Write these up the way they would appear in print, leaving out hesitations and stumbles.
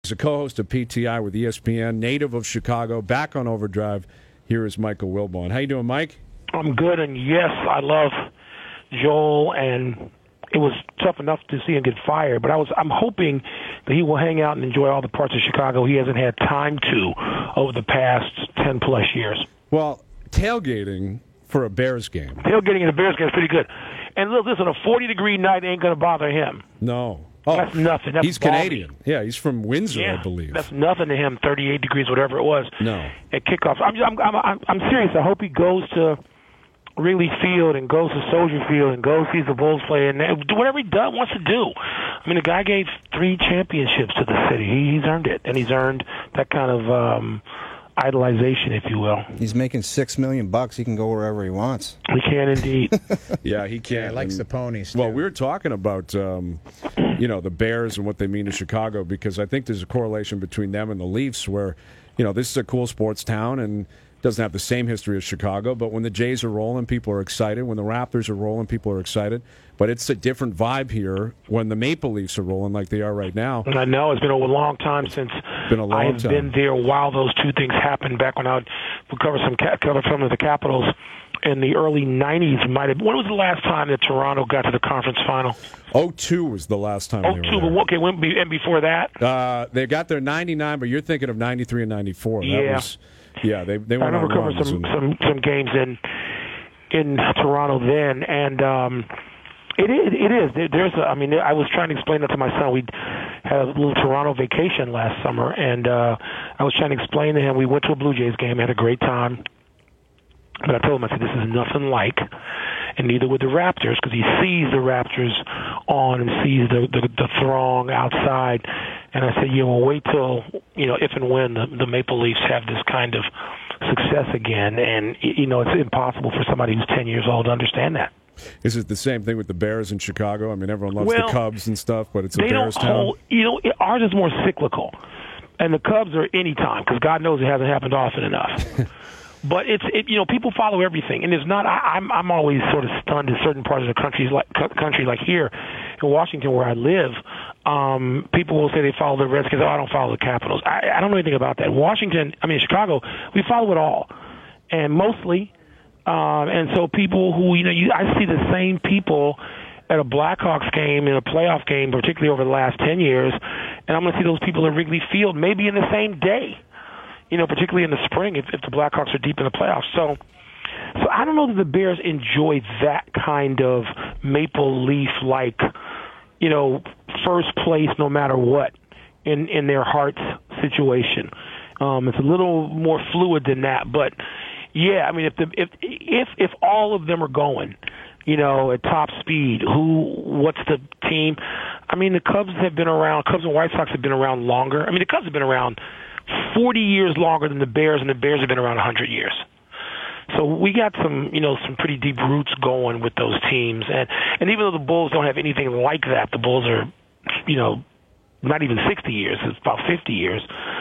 He's a co-host of PTI with ESPN, native of Chicago, back on Overdrive. Here is Michael Wilbon. How you doing, Mike? I'm good, and yes, I love Joel, and it was tough enough to see him get fired, but I'm hoping that he will hang out and enjoy all the parts of Chicago he hasn't had time to over the past 10-plus years. Well, tailgating for a Bears game. Tailgating in a Bears game is pretty good. And look, listen, a 40-degree night ain't going to bother him. No. Oh, that's nothing. That's he's Canadian. Yeah, he's from Windsor, I believe. That's nothing to him. 38 degrees, whatever it was. No. At kickoff. I'm serious. I hope he goes to Wrigley Field and goes to Soldier Field and goes sees the Bulls play and do whatever he wants to do. I mean, the guy gave 3 championships to the city. He's earned it, and he's earned that kind of idolization, if you will. He's making $6 million. He can go wherever he wants. He can indeed. Yeah, he can. Yeah, he likes the ponies, too. Well, we were talking about the Bears and what they mean to Chicago, because I think there's a correlation between them and the Leafs, where this is a cool sports town and doesn't have the same history as Chicago, but when the Jays are rolling, people are excited. When the Raptors are rolling, people are excited. But it's a different vibe here when the Maple Leafs are rolling like they are right now. And I know it's been a long time since I have been there while those two things happened. Back when I would cover some of the Capitals in the early 90s. When was the last time that Toronto got to the conference final? 2002 was the last time. 2002, but okay, and before that? They got their 99, but you're thinking of 93 and 94. Yeah. They went I remember covering some games in Toronto then, and it is. I was trying to explain that to my son. We had a little Toronto vacation last summer, and I was trying to explain to him. We went to a Blue Jays game, had a great time, but I told him, I said, this is nothing like, and neither would the Raptors, because he sees the Raptors on and sees the throng outside. And I said, wait till, if and when the Maple Leafs have this kind of success again. And, it's impossible for somebody who's 10 years old to understand that. Is it the same thing with the Bears in Chicago? I mean, everyone loves the Cubs and stuff, but it's a Bears town. Ours is more cyclical. And the Cubs are any time, because God knows it hasn't happened often enough. But people follow everything, and it's not. I'm always sort of stunned in certain parts of the country, like here in Washington, where I live. People will say they follow the Redskins. I don't follow the Capitals. I don't know anything about that. Chicago, we follow it all, and mostly. And so people who I see the same people at a Blackhawks game, in a playoff game, particularly over the last 10 years, and I'm going to see those people at Wrigley Field maybe in the same day. Particularly in the spring if the Blackhawks are deep in the playoffs. So I don't know that the Bears enjoy that kind of Maple Leaf-like, first place no matter what in their hearts situation. It's a little more fluid than that, but yeah, I mean, if all of them are going, at top speed, what's the team? I mean, the Cubs and White Sox have been around longer. I mean, the Cubs have been around 40 years longer than the Bears, and the Bears have been around 100 years. So we got some pretty deep roots going with those teams. And even though the Bulls don't have anything like that, the Bulls are, not even 60 years, it's about 50 years.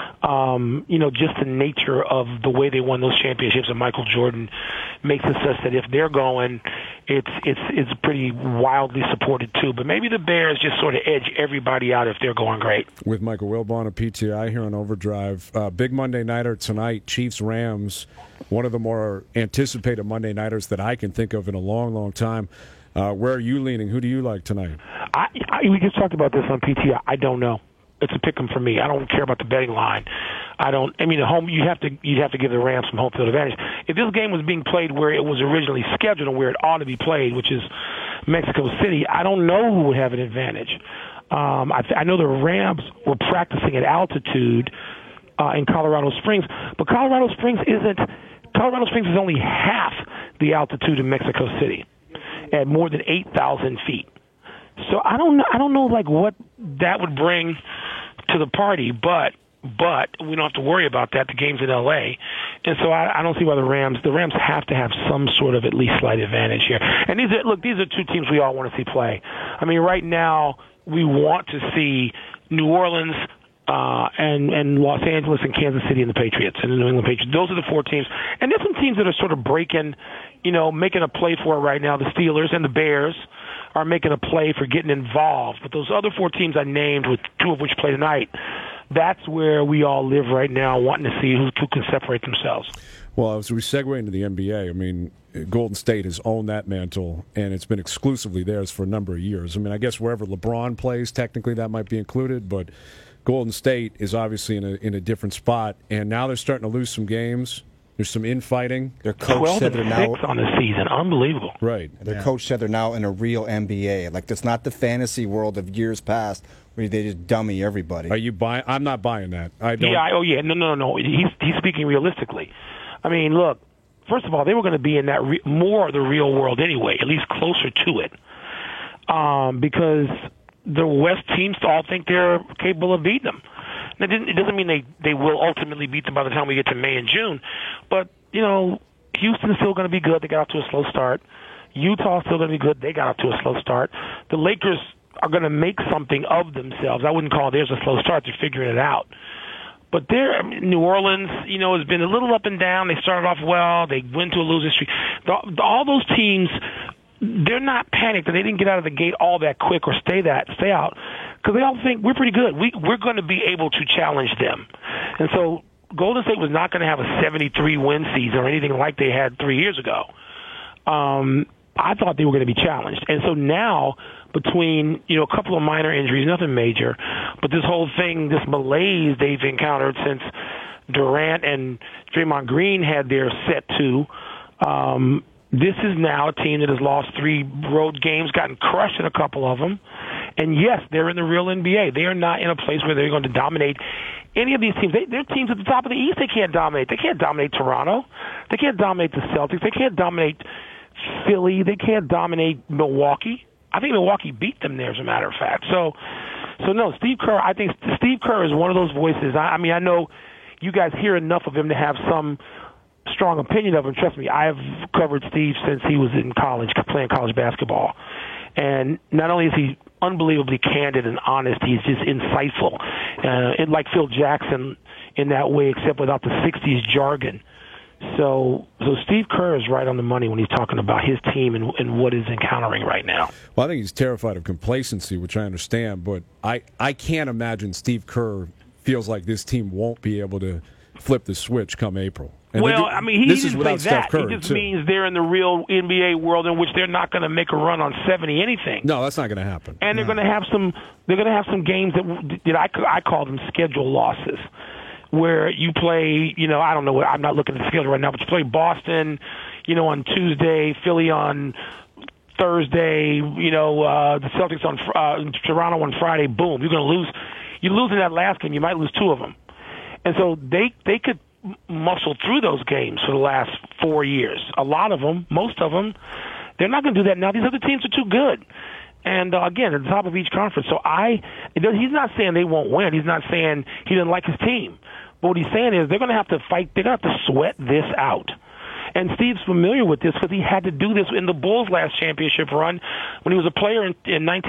Just the nature of the way they won those championships and Michael Jordan makes it such that if they're going, it's pretty wildly supported too. But maybe the Bears just sort of edge everybody out if they're going great. With Michael Wilbon of PTI here on Overdrive. Big Monday Nighter tonight, Chiefs-Rams, one of the more anticipated Monday Nighters that I can think of in a long, long time. Where are you leaning? Who do you like tonight? We just talked about this on PTI. I don't know. It's a pick 'em for me. I don't care about the betting line. The home you'd have to give the Rams some home field advantage. If this game was being played where it was originally scheduled and where it ought to be played, which is Mexico City, I don't know who would have an advantage. I know the Rams were practicing at altitude in Colorado Springs, but Colorado Springs is only half the altitude of Mexico City, at more than 8,000 feet. So I don't know like what that would bring to the party, but we don't have to worry about that. The game's in L.A., and so I don't see why the Rams have to have some sort of at least slight advantage here. And these are two teams we all want to see play. I mean, right now we want to see New Orleans and Los Angeles and Kansas City and the Patriots and the New England Patriots. Those are the 4 teams. And there's some teams that are sort of breaking, making a play for it right now. The Steelers and the Bears are making a play for getting involved. But those other 4 teams I named, with 2 of which play tonight, that's where we all live right now, wanting to see who can separate themselves. Well, as we segue into the NBA, I mean, Golden State has owned that mantle, and it's been exclusively theirs for a number of years. I mean, I guess wherever LeBron plays, technically that might be included, but Golden State is obviously in a different spot, and now they're starting to lose some games. There's some infighting. Their coach said they're now 12-6 on the season, unbelievable. Right. Their coach said they're now in a real NBA. Like, it's not the fantasy world of years past where they just dummy everybody. Are you buying? I'm not buying that. I don't. Yeah. No. He's speaking realistically. I mean, look. First of all, they were going to be in that more of the real world anyway, at least closer to it, because the West teams all think they're capable of beating them. It doesn't mean they will ultimately beat them by the time we get to May and June, but Houston's still going to be good. They got off to a slow start. Utah's still going to be good. They got off to a slow start. The Lakers are going to make something of themselves. I wouldn't call theirs a slow start. They're figuring it out. But New Orleans, has been a little up and down. They started off well. They went to a losing streak. All those teams, they're not panicked that they didn't get out of the gate all that quick or stay out, because they all think we're pretty good. We're going to be able to challenge them. And so Golden State was not going to have a 73-win season or anything like they had 3 years ago. I thought they were going to be challenged. And so now, between a couple of minor injuries, nothing major, but this whole thing, this malaise they've encountered since Durant and Draymond Green had their set to, this is now a team that has lost 3 road games, gotten crushed in a couple of them. And yes, they're in the real NBA. They are not in a place where they're going to dominate any of these teams. They're teams at the top of the East they can't dominate. They can't dominate Toronto. They can't dominate the Celtics. They can't dominate Philly. They can't dominate Milwaukee. I think Milwaukee beat them there, as a matter of fact. So no, Steve Kerr, I think Steve Kerr is one of those voices. I mean, I know you guys hear enough of him to have some strong opinion of him. Trust me, I've covered Steve since he was in college, playing college basketball. And not only is he unbelievably candid and honest, he's just insightful. Like Phil Jackson in that way, except without the 60s jargon. So Steve Kerr is right on the money when he's talking about his team and what he's encountering right now. Well, I think he's terrified of complacency, which I understand, but I can't imagine Steve Kerr feels like this team won't be able to flip the switch come April. And I mean, he didn't say that. Curry, it just means they're in the real NBA world in which they're not going to make a run on 70 anything. No, that's not going to happen. And they're going to have some. They're going to have some games that I call them schedule losses, where you play. I don't know. I'm not looking at the schedule right now, but you play Boston, on Tuesday, Philly on Thursday. The Celtics on Toronto on Friday. Boom, you're going to lose. You lose in that last game, you might lose 2 of them, and so they could muscle through those games for the last 4 years. A lot of them, most of them, they're not going to do that now. These other teams are too good. And, again, at the top of each conference. So he's not saying they won't win. He's not saying he doesn't like his team. But what he's saying is they're going to have to fight. They're going to have to sweat this out. And Steve's familiar with this because he had to do this in the Bulls' last championship run when he was a player in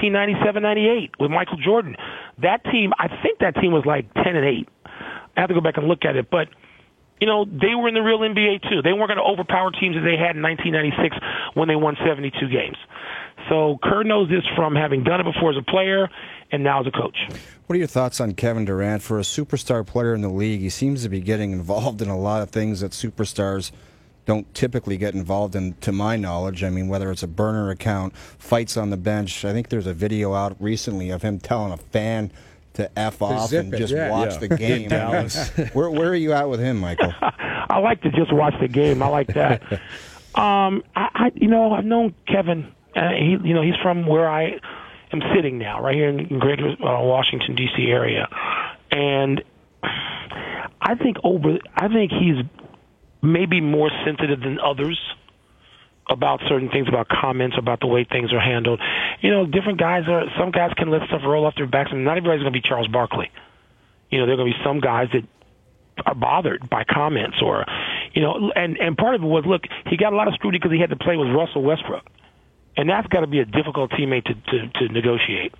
1997-98 with Michael Jordan. That team, I think that team was like 10-8. I have to go back and look at it. But they were in the real NBA, too. They weren't going to overpower teams as they had in 1996 when they won 72 games. So Kerr knows this from having done it before as a player and now as a coach. What are your thoughts on Kevin Durant? For a superstar player in the league, he seems to be getting involved in a lot of things that superstars don't typically get involved in, to my knowledge. I mean, whether it's a burner account, fights on the bench. I think there's a video out recently of him telling a fan to F off and just watch the game. Where are you at with him, Michael? I like to just watch the game. I like that. I've known Kevin. He's from where I am sitting now, right here in Greater Washington D.C. area, and I think he's maybe more sensitive than others about certain things, about comments, about the way things are handled. Different guys some guys can let stuff roll off their backs, and not everybody's going to be Charles Barkley. There are going to be some guys that are bothered by comments and part of it was, look, he got a lot of scrutiny because he had to play with Russell Westbrook. And that's got to be a difficult teammate to negotiate.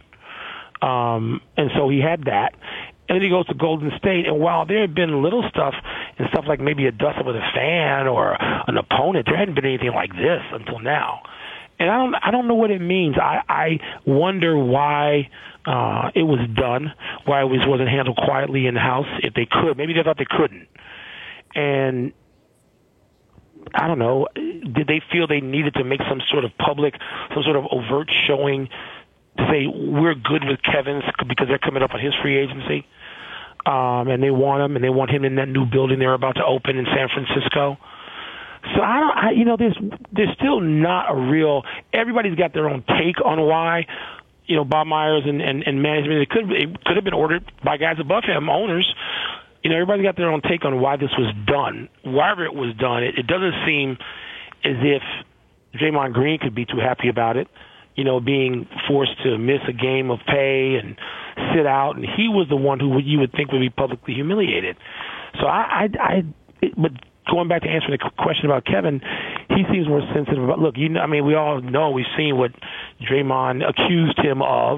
And so he had that. And then he goes to Golden State, and while there had been little stuff and stuff like maybe a dust-up with a fan or an opponent, there hadn't been anything like this until now. And I don't know what it means. I wonder why it was done, why it wasn't handled quietly in the house. If they could, maybe they thought they couldn't. And I don't know, did they feel they needed to make some sort of overt showing to say we're good with Kevin's because they're coming up on his free agency, and they want him, and they want him in that new building they're about to open in San Francisco. So there's still not a real. Everybody's got their own take on why, Bob Myers and management. It could have been ordered by guys above him, owners. Everybody's got their own take on why this was done. Wherever it was done, it doesn't seem as if Draymond Green could be too happy about it, being forced to miss a game of pay and sit out. And he was the one who you would think would be publicly humiliated. So but going back to answering the question about Kevin, he seems more sensitive about, look, we all know, we've seen what Draymond accused him of,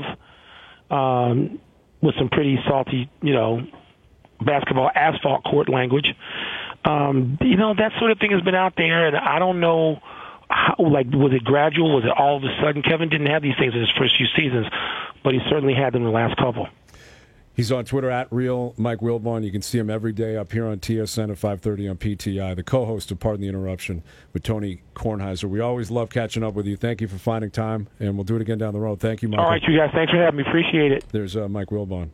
with some pretty salty, basketball asphalt court language. That sort of thing has been out there, and I don't know how, was it gradual? Was it all of a sudden? Kevin didn't have these things in his first few seasons, but he certainly had them in the last couple. He's on Twitter at Real Mike Wilbon. You can see him every day up here on TSN at 5:30 on PTI, the co-host of Pardon the Interruption with Tony Kornheiser. We always love catching up with you. Thank you for finding time, and we'll do it again down the road. Thank you, Mike. All right, you guys. Thanks for having me. Appreciate it. There's Mike Wilbon.